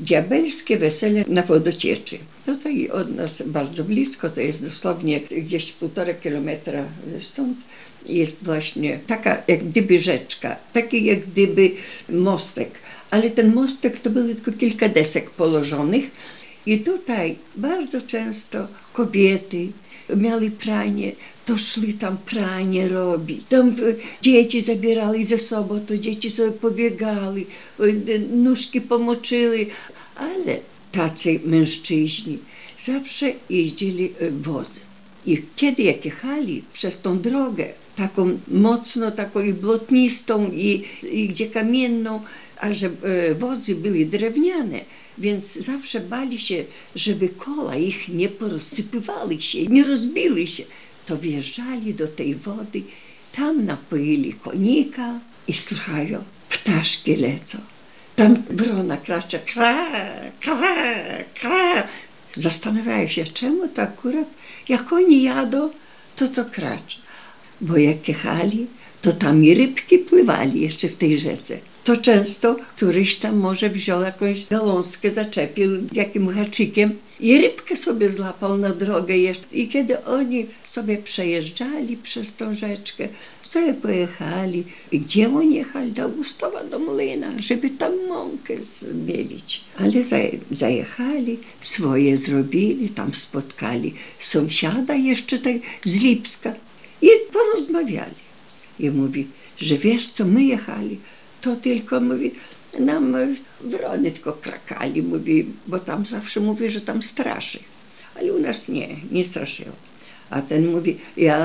diabelskie wesele na wodocieczy. Tutaj od nas bardzo blisko, to jest dosłownie gdzieś 1,5 kilometra stąd. Jest właśnie taka jak gdyby rzeczka, taki jak gdyby mostek. Ale ten mostek to były tylko kilka desek położonych. I tutaj bardzo często kobiety miały pranie, to szli tam pranie robić. Tam dzieci zabierali ze sobą, to dzieci sobie pobiegali, nóżki pomoczyły. Ale tacy mężczyźni zawsze jeździli wozem. I kiedy jak jechali przez tą drogę, taką mocno, taką i błotnistą, i gdzie kamienną, a że wozy były drewniane, więc zawsze bali się, żeby koła ich nie porozsypywały się, nie rozbiły się. To wjeżdżali do tej wody, tam napoili konika i słuchają, ptaszki lecą. Tam wrona kracze, kra, kra, kra. Zastanawiają się, czemu to akurat, jak oni jadą, to kracze. Bo jak jechali, to tam i rybki pływali jeszcze w tej rzece. To często któryś tam może wziął jakąś gałązkę, zaczepił jakimś haczykiem i rybkę sobie złapał na drogę jeszcze. I kiedy oni sobie przejeżdżali przez tą rzeczkę, sobie pojechali. I gdzie oni jechali? Do Augustowa, do młyna, żeby tam mąkę zmielić. Ale zajechali, swoje zrobili, tam spotkali sąsiada jeszcze tak z Lipska i porozmawiali. I mówi, że wiesz co, my jechali, to tylko, mówi, nam wrony tylko krakali, mówi, bo tam zawsze mówi, że tam straszy. Ale u nas nie straszyło. A ten mówi,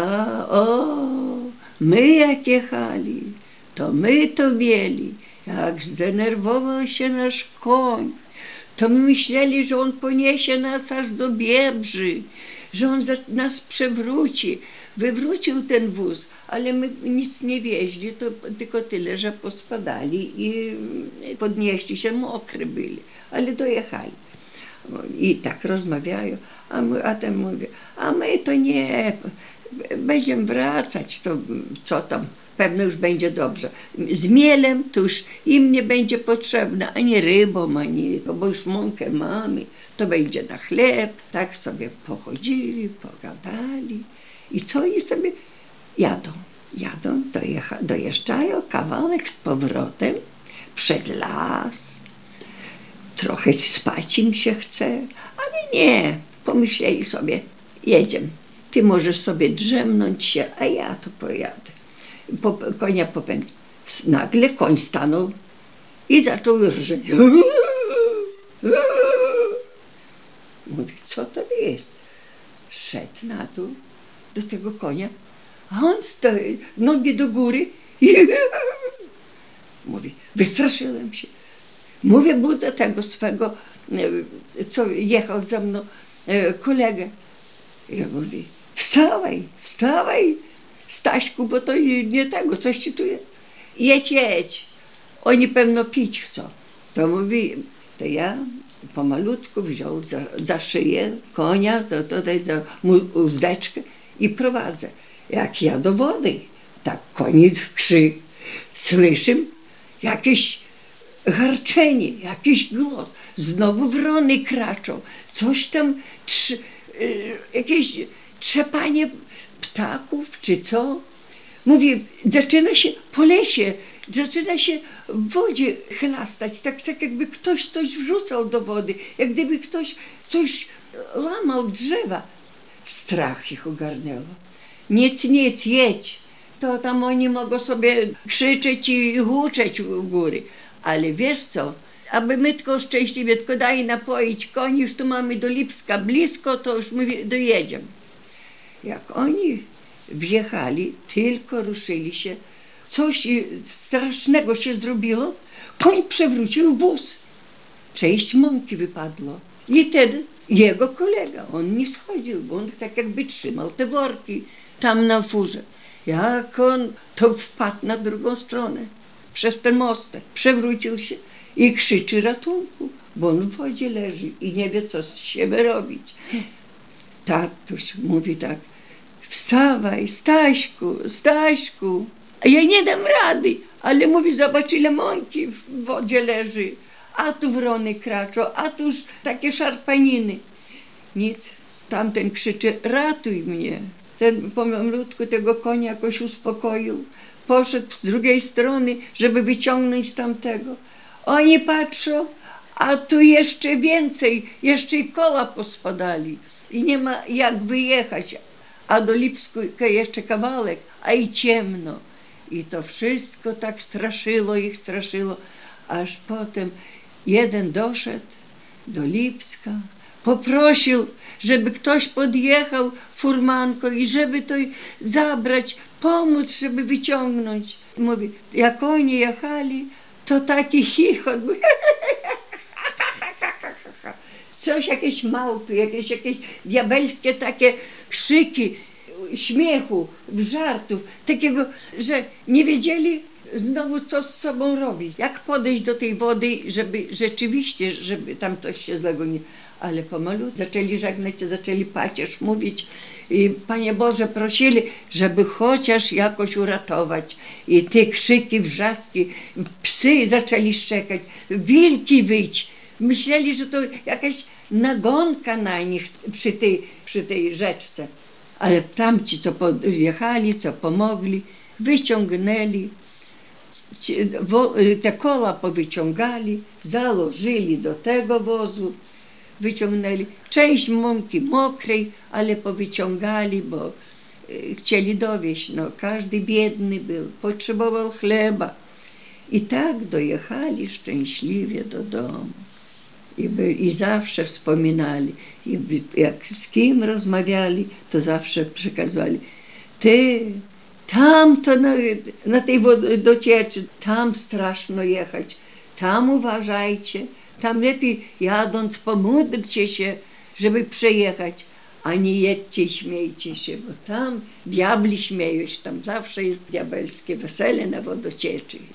my jak jechali, to my to mieli. Jak zdenerwował się nasz koń, to my myśleli, że on poniesie nas aż do Biebrzy, że on nas przewróci. Wywrócił ten wóz, ale my nic nie wieźli, to tylko tyle, że pospadali i podnieśli się, mokry byli, ale dojechali. I tak rozmawiają, a ten mówi, a my to nie, będziemy wracać, to co tam, pewno już będzie dobrze. Z mielem to już im nie będzie potrzebne, ani rybom, bo już mąkę mamy, to będzie na chleb. Tak sobie pochodzili, pogadali. I co oni sobie jadą, dojeżdżają kawałek z powrotem przez las. Trochę spać im się chce, ale nie, pomyśleli sobie, jedziemy. Ty możesz sobie drzemnąć się, a ja to pojadę. Konia popędził. Nagle koń stanął i zaczął rżeć. Mówi, co to jest? Szedł na dół do tego konia, a on stoi, nogi do góry i mówi, wystraszyłem się. Mówię, budzę tego swego, co jechał ze mną, kolegę. Ja mówię, wstawaj, Staśku, bo to nie tego, coś ci tu jest. Jedź, oni pewno pić chcą. To mówi, to ja pomalutku wziął za szyję konia, tutaj za uzdeczkę i prowadzę. Jak ja do wody, tak koń krzyk, słyszę jakieś harczenie, jakiś głos, znowu wrony kraczą, coś tam, jakieś trzepanie ptaków, czy co. Mówię, zaczyna się po lesie, zaczyna się w wodzie chlastać, tak jakby ktoś coś wrzucał do wody, jak gdyby ktoś coś łamał drzewa. Strach ich ogarnęło. Nic, jedź. To tam oni mogą sobie krzyczeć i huczeć u góry. Ale wiesz co, aby my tylko szczęśliwie, tylko daj napoić koni, już tu mamy do Lipska blisko, to już my dojedziemy. Jak oni wjechali, tylko ruszyli się, coś strasznego się zrobiło, koń przewrócił wóz. Część mąki wypadło. I wtedy jego kolega, on nie schodził, bo on tak jakby trzymał te worki tam na furze. Jak on to wpadł na drugą stronę, przez ten mostek, przewrócił się i krzyczy ratunku, bo on w wodzie leży i nie wie, co z siebie robić. Tatuś mówi tak, wstawaj, Staśku, a ja nie dam rady, ale mówi, zobacz, ile mąki w wodzie leży, a tu wrony kraczą, a tuż takie szarpaniny. Nic, tamten krzyczy, ratuj mnie. Ten pomalutku tego konia jakoś uspokoił. Poszedł z drugiej strony, żeby wyciągnąć tamtego. Oni patrzą, a tu jeszcze więcej, jeszcze i koła pospadali. I nie ma jak wyjechać. A do Lipska jeszcze kawałek, a i ciemno. I to wszystko tak straszyło, aż potem jeden doszedł do Lipska, poprosił, żeby ktoś podjechał furmanką i żeby to zabrać, pomóc, żeby wyciągnąć. Mówi, jak oni jechali, to taki chichot był. Coś, jakieś małpy, jakieś diabelskie takie krzyki śmiechu, żartów, takiego, że nie wiedzieli znowu co z sobą robić. Jak podejść do tej wody, żeby rzeczywiście, żeby tam coś się złego nie... Ale pomalu zaczęli żegnać, zaczęli pacierz mówić i Panie Boże prosili, żeby chociaż jakoś uratować. I te krzyki, wrzaski, psy zaczęli szczekać, wilki wyć. Myśleli, że to jakaś nagonka na nich przy tej rzeczce. Ale tamci, co podjechali, co pomogli, wyciągnęli, te koła powyciągali, założyli do tego wozu, wyciągnęli część mąki mokrej, ale powyciągali, bo chcieli dowieść. No, każdy biedny był, potrzebował chleba. I tak dojechali szczęśliwie do domu. I zawsze wspominali, i jak z kim rozmawiali, to zawsze przekazywali, ty, tam to na tej wodocieczy, tam straszno jechać, tam uważajcie, tam lepiej jadąc pomódlcie się, żeby przejechać, a nie jedźcie i śmiejcie się, bo tam diabli śmieją się, tam zawsze jest diabelskie wesele na wodocieczy.